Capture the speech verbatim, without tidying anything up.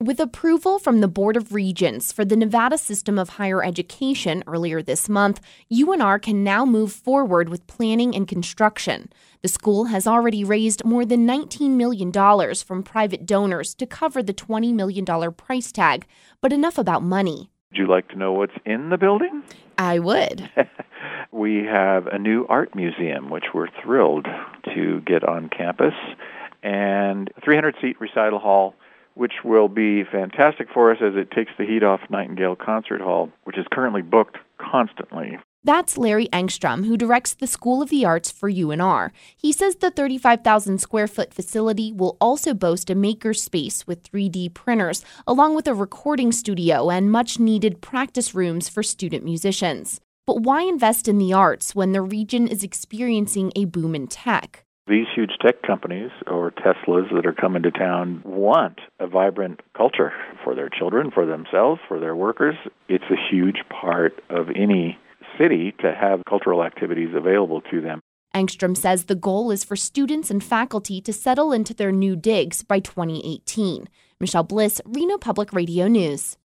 With approval from the Board of Regents for the Nevada System of Higher Education earlier this month, U N R can now move forward with planning and construction. The school has already raised more than nineteen million dollars from private donors to cover the twenty million dollars price tag. But enough about money. Would you like to know what's in the building? I would. We have a new art museum, which we're thrilled to get on campus, and a three hundred seat recital hall, which will be fantastic for us as it takes the heat off Nightingale Concert Hall, which is currently booked constantly. That's Larry Engstrom, who directs the School of the Arts for U N R. He says the thirty-five thousand square foot facility will also boast a maker space with three D printers, along with a recording studio and much-needed practice rooms for student musicians. But why invest in the arts when the region is experiencing a boom in tech? These huge tech companies, or Teslas that are coming to town, want a vibrant culture for their children, for themselves, for their workers. It's a huge part of any city to have cultural activities available to them. Engstrom says the goal is for students and faculty to settle into their new digs by twenty eighteen. Michelle Bliss, Reno Public Radio News.